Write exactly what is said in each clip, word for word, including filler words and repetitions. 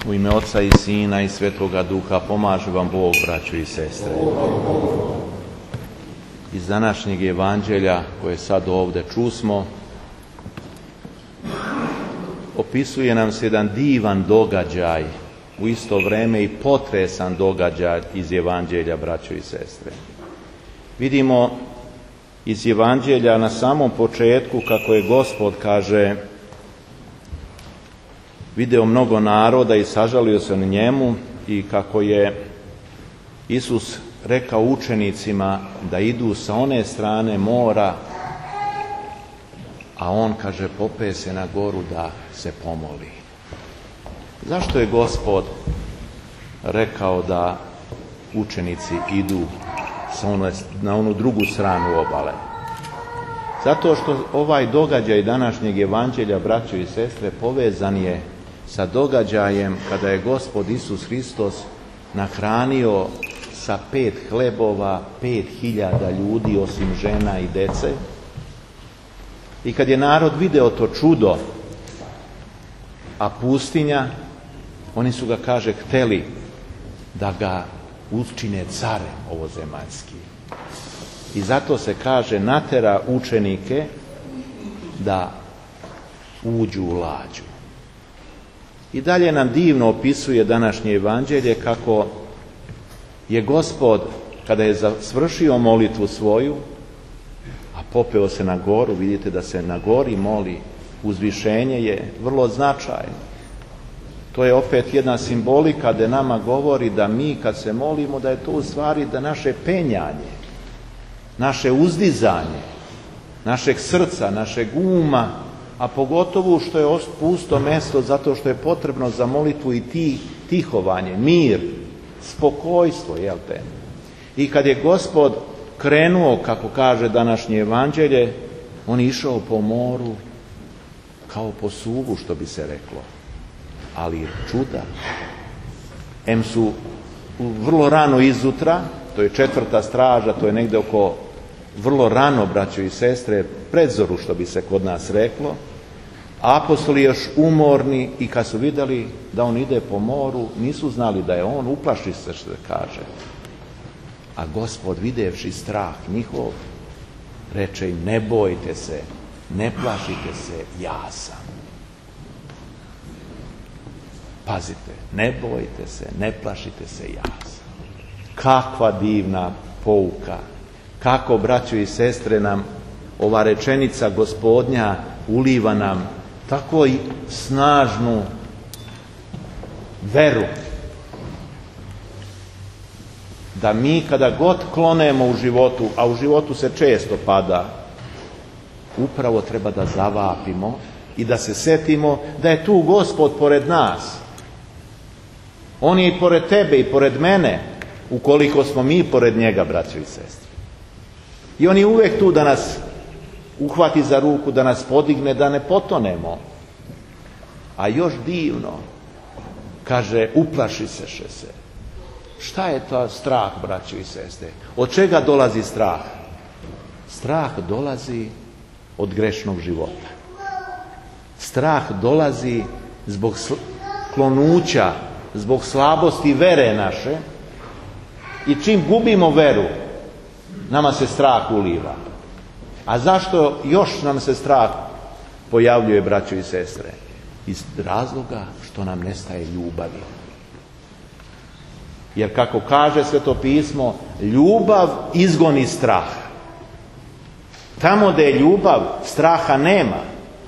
U ime Oca i Sina i Svetoga Duha pomaže vam Bog, braćo i sestre. Iz današnjeg evanđelja koje sad ovdje čusmo, opisuje nam se jedan divan događaj, u isto vrijeme i potresan događaj iz evanđelja, braćo i sestre. Vidimo iz evanđelja na samom početku kako je Gospod, kaže, video mnogo naroda i sažalio se na njemu, i kako je Isus rekao učenicima da idu sa one strane mora, a on, kaže, popeo se na goru da se pomoli. Zašto je Gospod rekao da učenici idu sa one, na onu drugu stranu obale? Zato što ovaj događaj današnjeg evanđelja, braćo i sestre, povezan je sa događajem kada je Gospod Isus Hristos nahranio sa pet hlebova pet hiljada ljudi, osim žena i dece. I kad je narod video to čudo, a pustinja, oni su ga, kaže, hteli da ga učine care ovozemaljski. I zato se, kaže, natera učenike da uđu u lađu. I dalje nam divno opisuje današnje evanđelje kako je Gospod, kada je svršio molitvu svoju, a popeo se na goru, vidite da se na gori moli, uzvišenje je vrlo značajno. To je opet jedna simbolika da nama govori da mi kad se molimo, da je to u stvari da naše penjanje, naše uzdizanje, našeg srca, našeg uma, a pogotovo što je pusto mesto zato što je potrebno za molitvu i tih, tihovanje, mir, spokojstvo, jel te? I kad je Gospod krenuo, kako kaže današnje evanđelje, on je išao po moru kao po suvu, što bi se reklo. Ali čuda. Em su vrlo rano izutra, to je četvrta straža, to je negdje oko vrlo rano, braćo i sestre, predzoru, što bi se kod nas reklo. Apostoli još umorni, i kad su vidjeli da on ide po moru, nisu znali da je on, uplaši se, što kaže. A Gospod, videvši strah njihov, reče im: ne bojte se, ne plašite se, ja sam. Pazite, ne bojte se, ne plašite se, ja sam. Kakva divna pouka. Kako, braćo i sestre, nam ova rečenica Gospodnja uliva nam tako i snažnu veru, da mi kada god klonemo u životu, a u životu se često pada, upravo treba da zavapimo i da se setimo da je tu Gospod pored nas. On je i pored tebe i pored mene, ukoliko smo mi pored njega, braćo i sestre. I on je uvijek tu da nas uhvati za ruku, da nas podigne, da ne potonemo. A još divno, kaže, uplaši se se. Šta je to strah, braćo i sestre? Od čega dolazi strah? Strah dolazi od grešnog života. Strah dolazi zbog klonuća, zbog slabosti vere naše, i čim gubimo veru, nama se strah uliva. A zašto još nam se strah pojavljuje, braćo i sestre? Iz razloga što nam nestaje ljubavi. Jer kako kaže Sveto pismo, ljubav izgoni strah. Tamo gdje je ljubav, straha nema.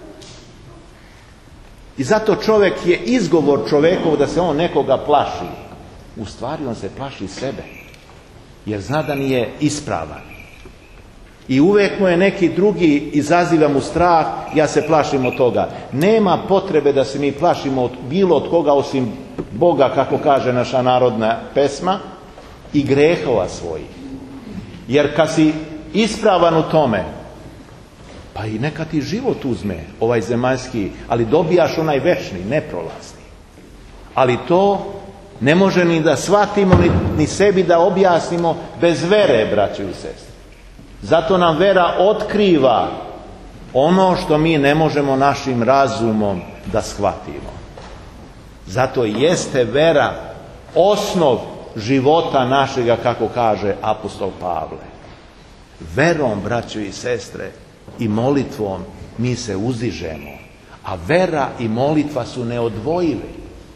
I zato čovjek je izgovor čovjekov da se on nekoga plaši. U stvari on se plaši sebe, jer zna da nije ispravan. I uvijek mu je neki drugi izaziva mu strah, ja se plašim od toga. Nema potrebe da se mi plašimo od bilo od koga osim Boga, kako kaže naša narodna pesma, i grehova svojih. Jer kad si ispravan u tome, pa i neka ti život uzme, ovaj zemaljski, ali dobijaš onaj večni, neprolazni. Ali to ne može ni da shvatimo, ni, ni sebi da objasnimo bez vere, braćo i sestre. Zato nam vera otkriva ono što mi ne možemo našim razumom da shvatimo. Zato jeste vera osnov života našega, kako kaže apostol Pavle. Verom, braćo i sestre, i molitvom mi se uzdižemo, a vera i molitva su neodvojivi.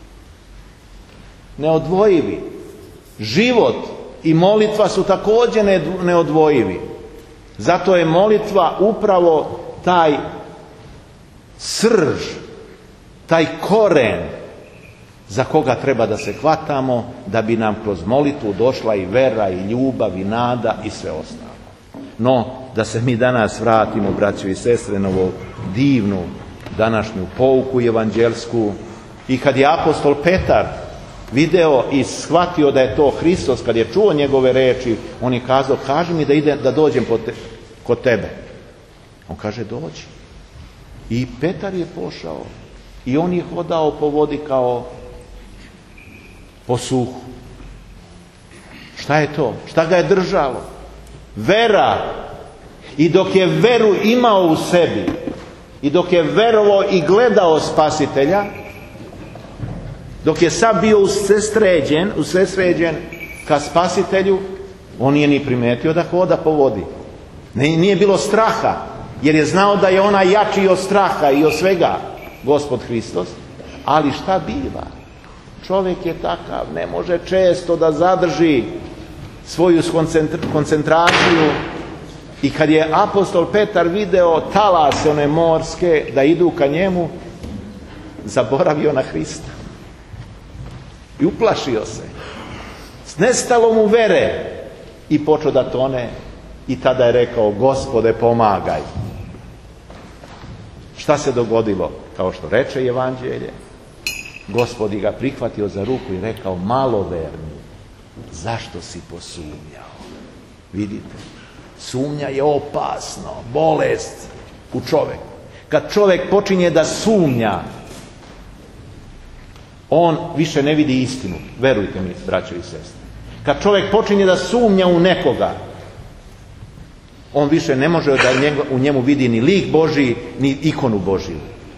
Neodvojivi. Život i molitva su također neodvojivi. Zato je molitva upravo taj srž, taj koren za koga treba da se hvatamo, da bi nam kroz molitvu došla i vera, i ljubav, i nada, i sve ostalo. No, da se mi danas vratimo, braćo i sestre, na ovu divnu današnju pouku evanđelsku. I kad je apostol Petar video i shvatio da je to Hristos, kad je čuo njegove reči, on je kazao, kaži mi da ide, da dođem te, kod tebe. On kaže, dođi. I Petar je pošao i on je hodao po vodi kao po suhu. Šta je to? Šta ga je držalo? Vera. I dok je veru imao u sebi, i dok je verovao i gledao Spasitelja, dok je sad bio usredsređen, usredsređen ka Spasitelju, on nije ni primetio da hoda po vodi. Nije bilo straha, jer je znao da je ona jači od straha i od svega, Gospod Hristos. Ali šta biva? Čovjek je takav, ne može često da zadrži svoju koncentraciju. I kad je apostol Petar video talase one morske da idu ka njemu, zaboravio na Hrista. I uplašio se. Nestalo mu vere i počeo da tone. I tada je rekao, Gospode, pomagaj. Šta se dogodilo? Kao što reče evanđelje, Gospod ga prihvatio za ruku i rekao, maloverni, zašto si posumnjao? Vidite, sumnja je opasno, bolest u čoveku. Kad čovjek počinje da sumnja, on više ne vidi istinu. Verujte mi, braćo i sestre. Kad čovjek počinje da sumnja u nekoga, on više ne može da u njemu vidi ni lik Božji, ni ikonu Božju.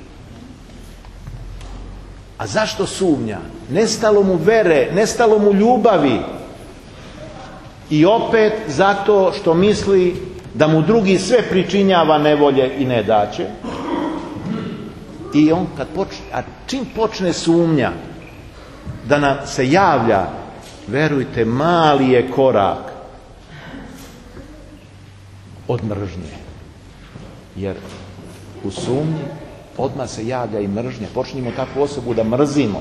A zašto sumnja? Nestalo mu vere, nestalo mu ljubavi. I opet zato što misli da mu drugi sve pričinjava nevolje i nedaće. I on kad počne, a čim počne sumnja da nam se javlja, verujte, mali je korak od mržnje. Jer u sumnji odmah se javlja i mržnja. Počnimo takvu osobu da mrzimo.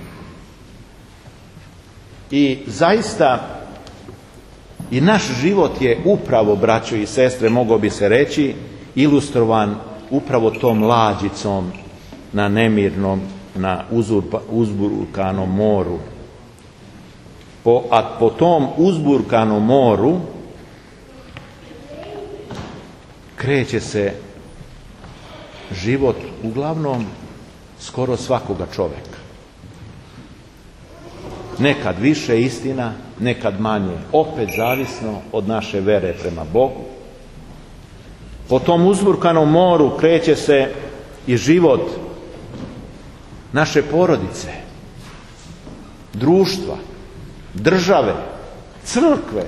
I zaista i naš život je upravo, braćo i sestre, mogao bi se reći, ilustrovan upravo tom lađicom na nemirnom, na uzurpa, uzburkanom moru. Po, a po tom uzburkanom moru kreće se život uglavnom skoro svakoga čovjeka. Nekad više istina, nekad manje. Opet zavisno od naše vere prema Bogu. Po tom uzburkanom moru kreće se i život naše porodice, društva, države, crkve.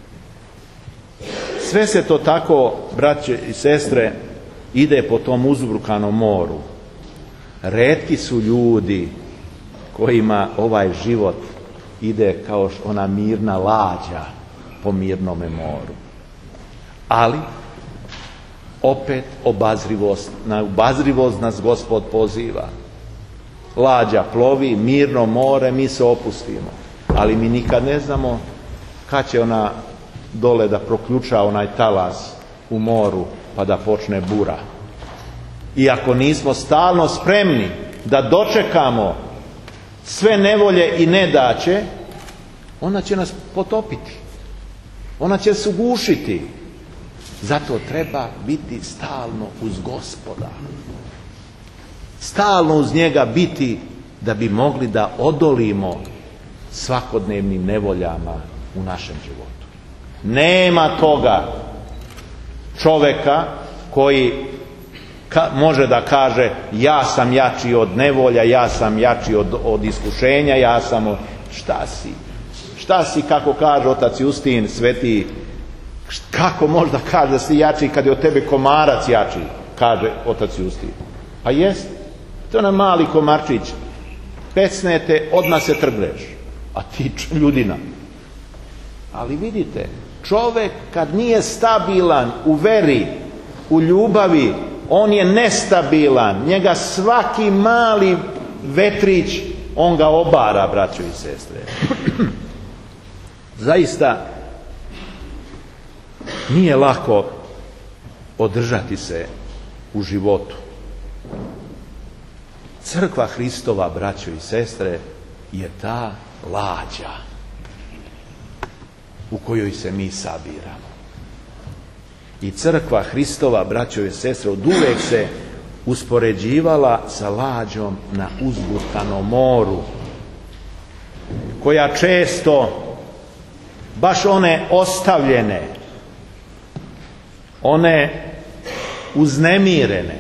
Sve se to tako, braće i sestre, ide po tom uzburkanom moru. Retki su ljudi kojima ovaj život ide kao ona mirna lađa po mirnome moru. Ali opet obazrivost, na obazrivost nas Gospod poziva. Lađa plovi, mirno more, mi se opustimo. Ali mi nikad ne znamo kad će ona dole da proključa onaj talas u moru pa da počne bura. I ako nismo stalno spremni da dočekamo sve nevolje i nedaće, ona će nas potopiti. Ona će se ugušiti. Zato treba biti stalno uz Gospoda. Stalno uz njega biti da bi mogli da odolimo svakodnevnim nevoljama u našem životu. Nema toga čovjeka koji Ka, može da kaže ja sam jači od nevolja, ja sam jači od, od iskušenja, ja sam od... Šta si? Šta si, kako kaže otac Justin Sveti, kako možda kaže da si jači kad je od tebe komarac jači, kaže otac Justin. Pa jest, to je na mali komarčić, pecnete, odmah se trgneš, a ti ljudina. Ali vidite, čovjek kad nije stabilan u veri, u ljubavi, on je nestabilan, njega svaki mali vetrić, on ga obara, braćo i sestre. Zaista nije lako održati se u životu. Crkva Hristova, braćo i sestre, je ta lađa u kojoj se mi sabiramo. I crkva Hristova, braćo i sestre, od uvek se uspoređivala sa lađom na uzburkanom moru, koja često, baš one ostavljene, one uznemirene,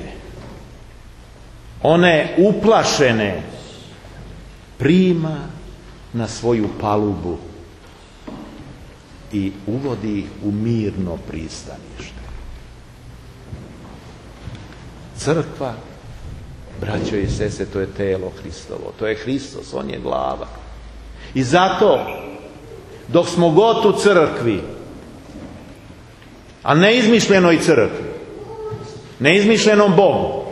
one uplašene, prima na svoju palubu i uvodi ih u mirno pristanište. Crkva, braćo i sestre, to je telo Hristovo, to je Hristos, on je glava. I zato, dok smo god u crkvi, a ne izmišljenoj crkvi, ne izmišljenom Bogu,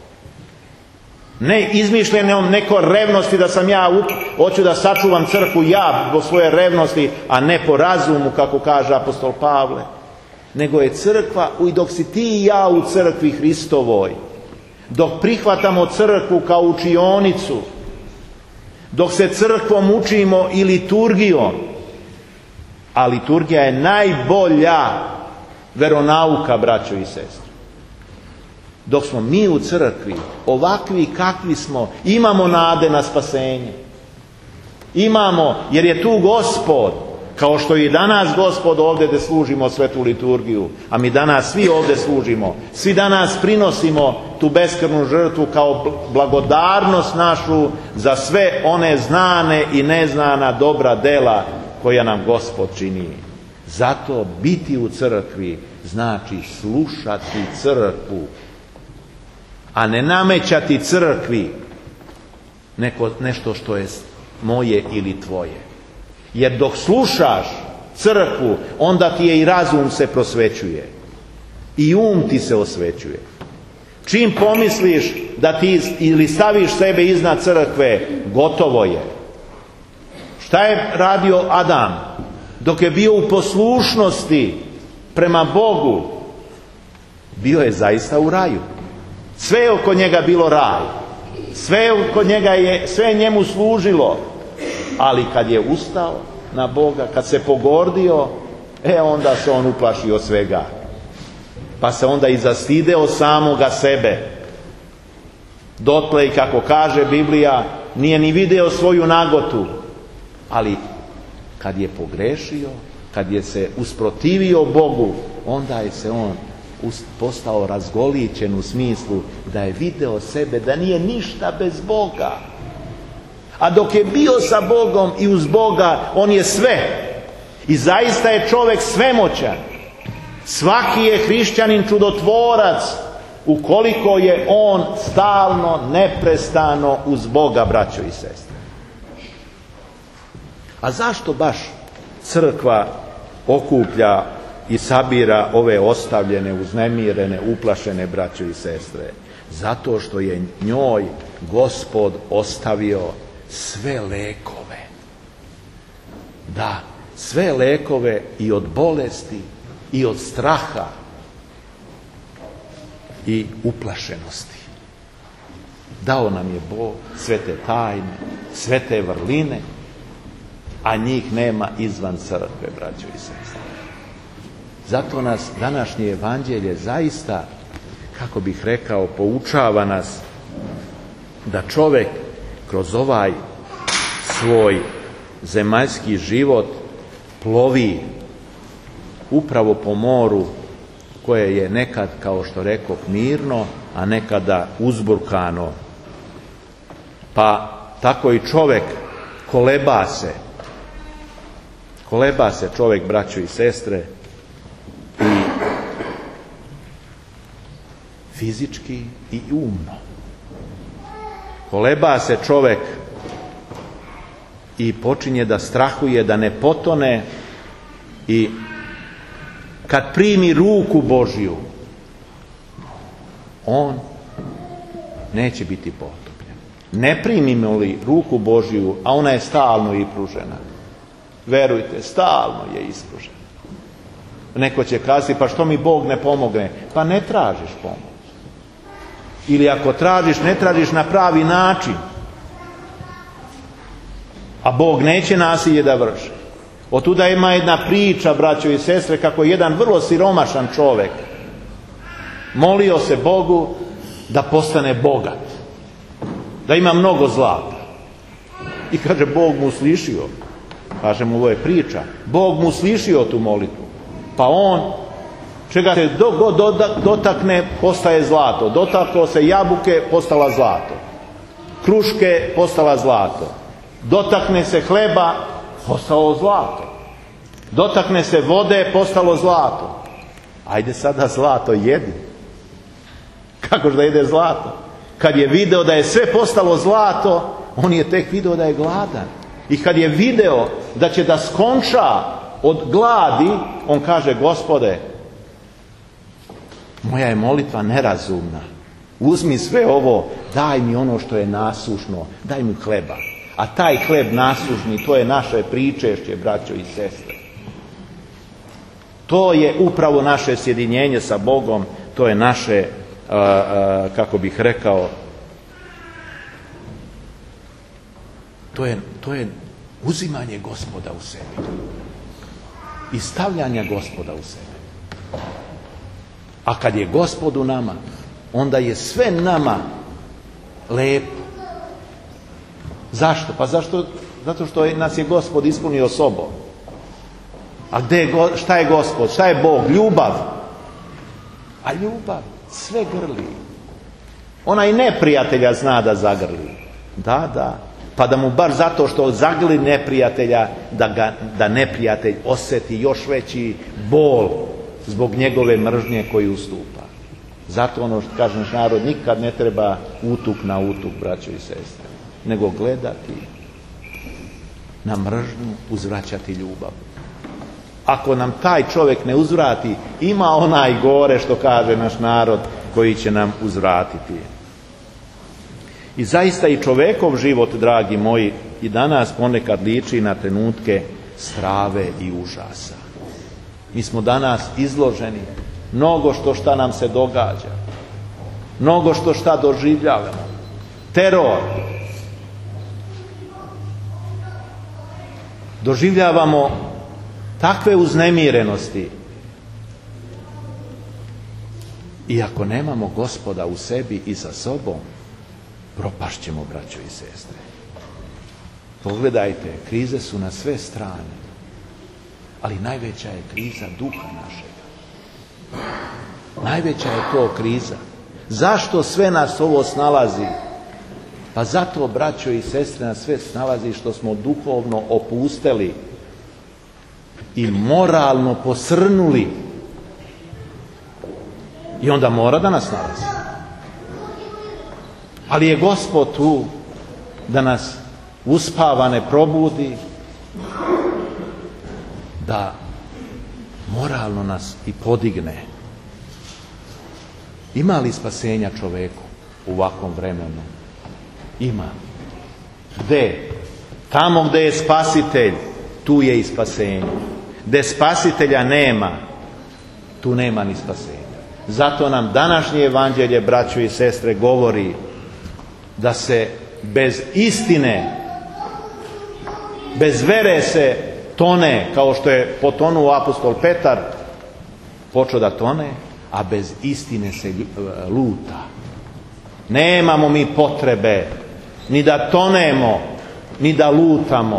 ne izmišljenom neko revnosti da sam ja, hoću da sačuvam crkvu ja zbog svoje revnosti, a ne po razumu, kako kaže apostol Pavle, nego je crkva, i dok si ti i ja u crkvi Hristovoj, dok prihvatamo crkvu kao učionicu, dok se crkvom učimo i liturgijom, a liturgija je najbolja veronauka, braćo i sestre. Dok smo mi u crkvi, ovakvi kakvi smo, imamo nade na spasenje. Imamo, jer je tu Gospod, kao što i danas Gospod ovdje da služimo svetu liturgiju, a mi danas svi ovdje služimo, svi danas prinosimo tu beskrvnu žrtvu kao blagodarnost našu za sve one znane i neznana dobra dela koja nam Gospod čini. Zato biti u crkvi znači slušati crkvu, a ne namećati crkvi neko, nešto što je moje ili tvoje. Jer dok slušaš crkvu, onda ti je i razum se prosvećuje. I um ti se osvećuje. Čim pomisliš da ti ili staviš sebe iznad crkve, gotovo je. Šta je radio Adam? Dok je bio u poslušnosti prema Bogu, bio je zaista u raju. Sve je oko njega bilo raj. Sve oko njega je, sve njemu služilo. Ali kad je ustao na Boga, kad se pogordio, e onda se on uplašio svega. Pa se onda i zastideo samoga sebe. Dotle, i kako kaže Biblija, nije ni video svoju nagotu. Ali kad je pogrešio, kad je se usprotivio Bogu, onda je se on postao razgolićen u smislu da je video sebe da nije ništa bez Boga. A dok je bio sa Bogom i uz Boga, on je sve. I zaista je čovjek svemoćan. Svaki je hrišćanin čudotvorac ukoliko je on stalno, neprestano uz Boga, braćo i sestre. A zašto baš crkva okuplja i sabira ove ostavljene, uznemirene, uplašene braćo i sestre? Zato što je njoj Gospod ostavio sve lekove. Da, sve lekove i od bolesti, i od straha, i uplašenosti. Dao nam je Bog sve te tajne, sve te vrline, a njih nema izvan crkve, braćo i sestre. Zato nas današnje evanđelje zaista, kako bih rekao, poučava nas da čovjek kroz ovaj svoj zemaljski život plovi upravo po moru koje je nekad, kao što rekoh, mirno, a nekada uzburkano. Pa tako i čovjek koleba se. Koleba se čovjek, braćo i sestre, i fizički i umno. Koleba se čovjek i počinje da strahuje da ne potone, i kad primi ruku Božju, on neće biti potopljen. Ne primimo li ruku Božju, a ona je stalno i pružena, verujte, stalno je ispružena. Neko će kazati, pa što mi Bog ne pomogne? Pa ne tražiš pomoć. Ili ako tražiš, ne tražiš na pravi način. A Bog neće nasilje da vrši. Otuda ima jedna priča, braćo i sestre, kako jedan vrlo siromašan čovjek molio se Bogu da postane bogat, da ima mnogo zlata. I kaže, Bog mu slišio. Kaže mu, ovo je priča. Bog mu slišio tu molitvu. Pa on, čega se do, do, dotakne, postaje zlato. Dotaklo se jabuke, postala zlato. Kruške, postala zlato. Dotakne se hleba, postalo zlato. Dotakne se vode, postalo zlato. Ajde sada zlato jedi. Kako da jede zlato? Kad je video da je sve postalo zlato, on je tek video da je gladan. I kad je video da će da skonča od gladi, on kaže, Gospode, moja je molitva nerazumna. Uzmi sve ovo, daj mi ono što je nasušno, daj mi hleba. A taj hleb nasušni, to je naše pričešće, braćo i sestre. To je upravo naše sjedinjenje sa Bogom, to je naše, a, a, kako bih rekao, to je, to je uzimanje Gospoda u sebi i stavljanje Gospoda u sebi. A kad je Gospod u nama, onda je sve nama lepo. Zašto? Pa zašto? Zato što nas je Gospod ispunio sobom. A gde je, šta je Gospod? Šta je Bog? Ljubav. A ljubav sve grli. Ona i neprijatelja zna da zagrli. Da, da. Pa da mu bar zato što zagrli neprijatelja, da, ga, da neprijatelj osjeti još veći bol zbog njegove mržnje koju ustupa. Zato ono što kaže naš narod, nikad ne treba utuk na utuk, braćo i sestre, nego gledati na mržnju, uzvraćati ljubav. Ako nam taj čovjek ne uzvrati, ima onaj gore, što kaže naš narod, koji će nam uzvratiti. I zaista i čovekov život, dragi moji, i danas ponekad liči na trenutke strave i užasa. Mi smo danas izloženi mnogo što šta nam se događa, mnogo što šta doživljavamo. Teror. Doživljavamo takve uznemirenosti. I ako nemamo Gospoda u sebi i sa sobom, propašćemo, braćo i sestre. Pogledajte, krize su na sve strane, ali najveća je kriza duha našega. Najveća je to kriza. Zašto sve nas ovo snalazi? Pa zato, braćo i sestre, nas sve snalazi što smo duhovno opusteli i moralno posrnuli. I onda mora da nas nalazi. Ali je Gospod tu da nas uspavane probudi, da moralno nas i podigne. Ima li spasenja čoveku u ovakvom vremenu? Ima. Gde? Tamo gde je spasitelj, tu je i spasenje. Gde spasitelja nema, tu nema ni spasenja. Zato nam današnje evanđelje, braćo i sestre, govori da se bez istine, bez vere se tone, kao što je potonuo apostol Petar, počeo da tone, a bez istine se luta. Nemamo mi potrebe ni da tonemo, ni da lutamo.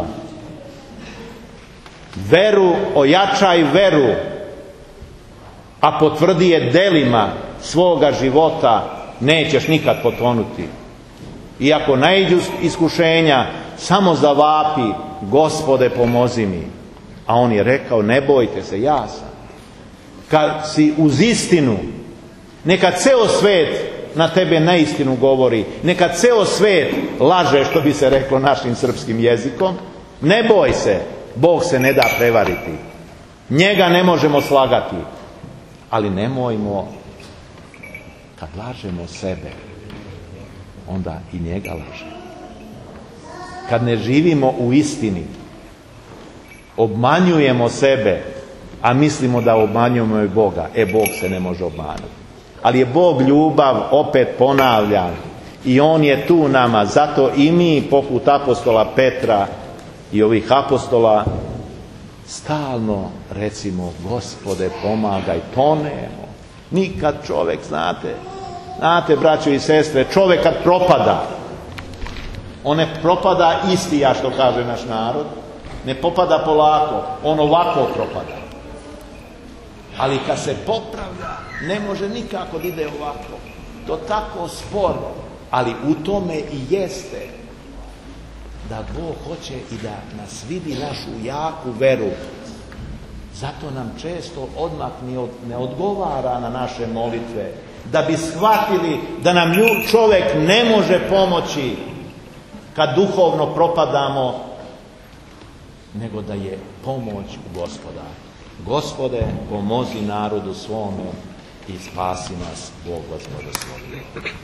Veru, ojačaj veru, a potvrdi je delima svoga života nećeš nikad potonuti. Iako naiđu iskušenja, samo zavapi, Gospode pomozi mi. A on je rekao, ne bojte se, ja sam. Kad si uz istinu, neka ceo svet na tebe neistinu govori, neka ceo svet laže, što bi se reklo našim srpskim jezikom, ne boj se, Bog se ne da prevariti. Njega ne možemo slagati. Ali nemojmo, kad lažemo sebe, onda i njega lažemo. Kad ne živimo u istini, obmanjujemo sebe, a mislimo da obmanjujemo i Boga. E, Bog se ne može obmanuti. Ali je Bog ljubav, opet ponavljam, i On je tu nama. Zato i mi, poput apostola Petra i ovih apostola, stalno recimo, Gospode pomagaj, tonemo. Nikad čovjek, znate, znate braćo i sestre, čovjek kad propada, on ne propada istija, što kaže naš narod, ne popada polako, on ovako propada. Ali kad se popravlja, ne može nikako da ide ovako. To tako sporo, ali u tome i jeste da Bog hoće i da nas vidi našu jaku veru. Zato nam često odmah ne odgovara na naše molitve, da bi shvatili da nam čovjek ne može pomoći kad duhovno propadamo, nego da je pomoć u Gospoda. Gospode, pomozi narodu svome i spasi nas, Bog Gospode svoj.